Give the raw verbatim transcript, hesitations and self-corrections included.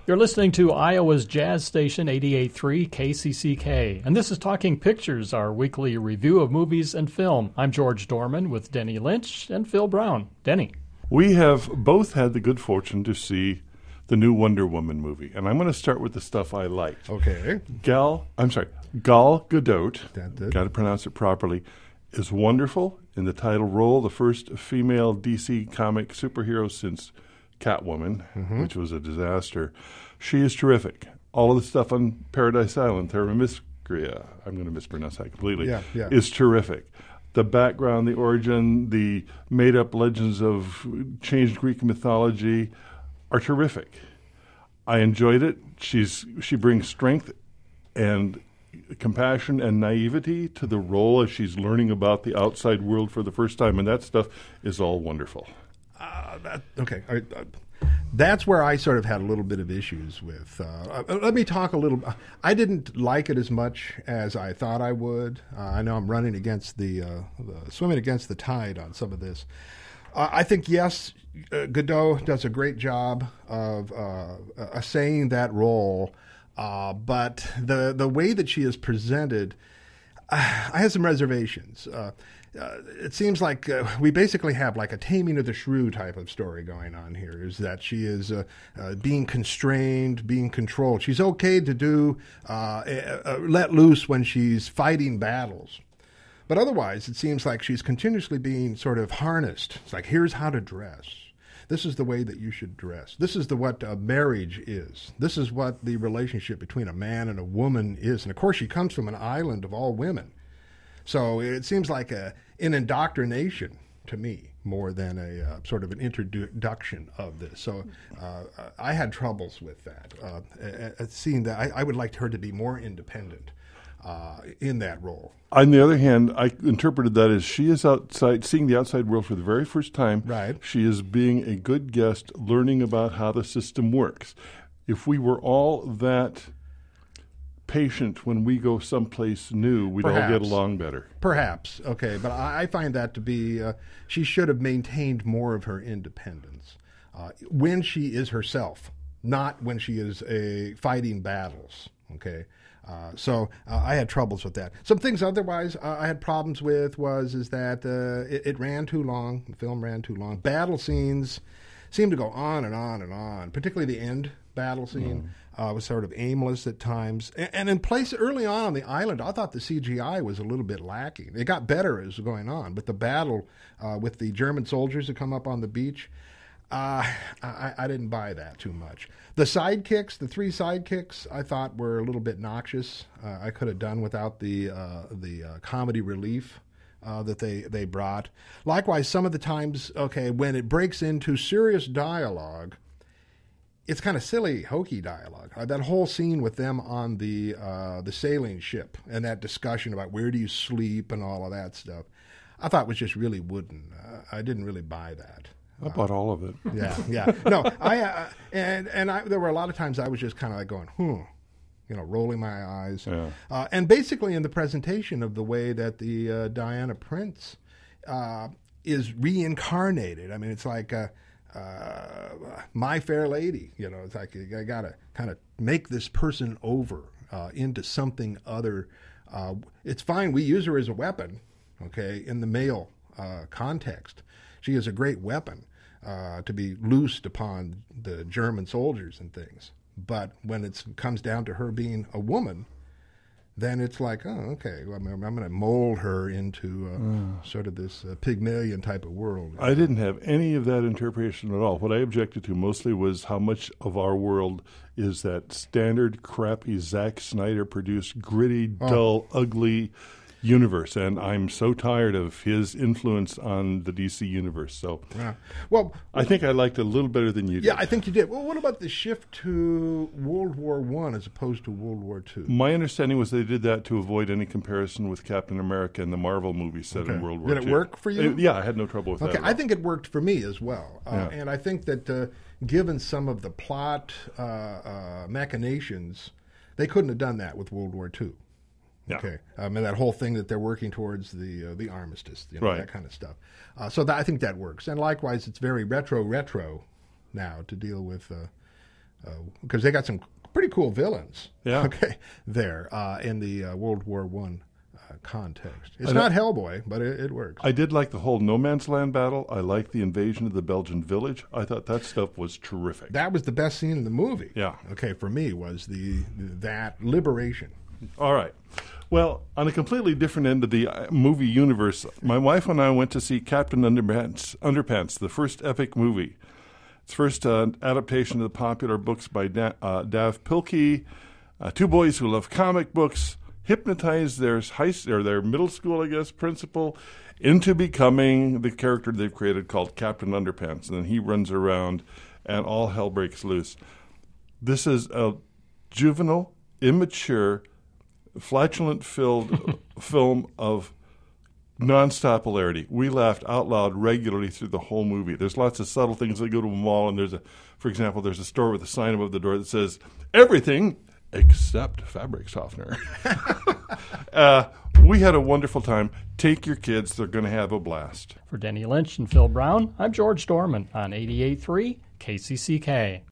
You're listening to Iowa's Jazz Station eighty-eight point three K C C K, and this is Talking Pictures, our weekly review of movies and film. I'm George Dorman with Denny Lynch and Phil Brown. Denny. We have both had the good fortune to see the new Wonder Woman movie, and I'm going to start with the stuff I liked. Okay. Gal, I'm sorry, Gal Gadot, That's it. got to pronounce it properly, is wonderful in the title role, the first female D C comic superhero since Catwoman, mm-hmm. which was a disaster. She is terrific. All of the stuff on Paradise Island, Themyscira, I'm going to mispronounce that completely, yeah, yeah. is terrific. The background, the origin, the made-up legends of changed Greek mythology are terrific. I enjoyed it. She's she brings strength and compassion and naivety to the role as she's learning about the outside world for the first time, and that stuff is all wonderful. Uh, that, okay. I, uh, that's where I sort of had a little bit of issues with. Uh, uh, let me talk a little. I didn't like it as much as I thought I would. Uh, I know I'm running against the, uh, the swimming against the tide on some of this. Uh, I think, yes, uh, Gadot does a great job of uh, uh, saying that role, uh, but the the way that she is presented, uh, I have some reservations. Uh, uh, it seems like uh, we basically have like a Taming of the Shrew type of story going on here, is that she is uh, uh, being constrained, being controlled. She's okay to do uh, uh, let loose when she's fighting battles. But otherwise, it seems like she's continuously being sort of harnessed. It's like, here's how to dress. This is the way that you should dress. This is the what uh, marriage is. This is what the relationship between a man and a woman is. And, of course, she comes from an island of all women. So it seems like a, an indoctrination to me more than a uh, sort of an introduction of this. So uh, I had troubles with that, uh, seeing that I, I would like her to be more independent. Uh, in that role. On the other hand, I interpreted that as she is outside, seeing the outside world for the very first time. Right. She is being a good guest, learning about how the system works. If we were all that patient when we go someplace new, we'd Perhaps. all get along better. Perhaps. Okay, but I, I find that to be, uh, she should have maintained more of her independence uh, when she is herself, not when she is a fighting battles. Okay. Uh, so uh, I had troubles with that. Some things otherwise uh, I had problems with was is that uh, it, it ran too long. The film ran too long. Battle scenes seemed to go on and on and on, particularly the end battle scene mm. uh, was sort of aimless at times. And, and in place early on on the island, I thought the C G I was a little bit lacking. It got better as it was going on, but the battle uh, with the German soldiers that come up on the beach, Uh, I, I didn't buy that too much. The sidekicks, the three sidekicks, I thought were a little bit noxious. Uh, I could have done without the uh, the uh, comedy relief uh, that they, they brought. Likewise, some of the times, okay, when it breaks into serious dialogue, it's kind of silly, hokey dialogue. Uh, that whole scene with them on the uh, the sailing ship and that discussion about where do you sleep and all of that stuff, I thought was just really wooden. Uh, I didn't really buy that. I bought all of it. Yeah, yeah. No, I uh, and and I, there were a lot of times I was just kind of like going, hmm, you know, rolling my eyes. Yeah. Uh, and basically in the presentation of the way that the uh, Diana Prince uh, is reincarnated. I mean, it's like uh, uh, My Fair Lady. You know, it's like I got to kind of make this person over uh, into something other. Uh, it's fine. We use her as a weapon, okay, in the male uh, context. She is a great weapon uh, to be loosed upon the German soldiers and things. But when it comes down to her being a woman, then it's like, oh, okay, well, I'm, I'm going to mold her into uh, mm. sort of this uh, Pygmalion type of world. I didn't have any of that interpretation at all. What I objected to mostly was how much of our world is that standard, crappy, Zack Snyder-produced, gritty, Oh. dull, ugly universe, and I'm so tired of his influence on the D C universe. So, Yeah. Well, I think I liked it a little better than you did. yeah, I think you did. Well, what about the shift to World War One as opposed to World War Two? My understanding was they did that to avoid any comparison with Captain America and the Marvel movie set Okay. in World War Did it Two. work for you? Uh, yeah, I had no trouble with Okay, that. at I all. think it worked for me as well, uh, Yeah. and I think that uh, given some of the plot uh, uh, machinations, they couldn't have done that with World War Two. Yeah. Okay, um, and that whole thing that they're working towards the uh, the armistice, you know, Right. that kind of stuff. Uh, so that, I think that works, and likewise, it's very retro retro now to deal with uh, because they got some pretty cool villains. Yeah. Okay, there uh, in the uh, World War One uh, context. It's I not Hellboy, but it, it works. I did like the whole No Man's Land battle. I liked the invasion of the Belgian village. I thought that stuff was terrific. That was the best scene in the movie. Yeah. Okay, for me was the that liberation. All right. Well, on a completely different end of the uh, movie universe, my wife and I went to see Captain Underpants, Underpants, the first epic movie. It's first uh, adaptation of the popular books by da- uh, Dav Pilkey. Uh, two boys who love comic books hypnotize their high or their middle school, I guess, principal into becoming the character they've created called Captain Underpants, and then he runs around, and all hell breaks loose. This is a juvenile, immature, flatulent-filled film of nonstop hilarity. We laughed out loud regularly through the whole movie. There's lots of subtle things. They go to a mall, and there's a, for example, there's a store with a sign above the door that says everything except fabric softener. uh, we had a wonderful time. Take your kids; they're going to have a blast. For Denny Lynch and Phil Brown, I'm George Dorman on eighty-eight point three K C C K.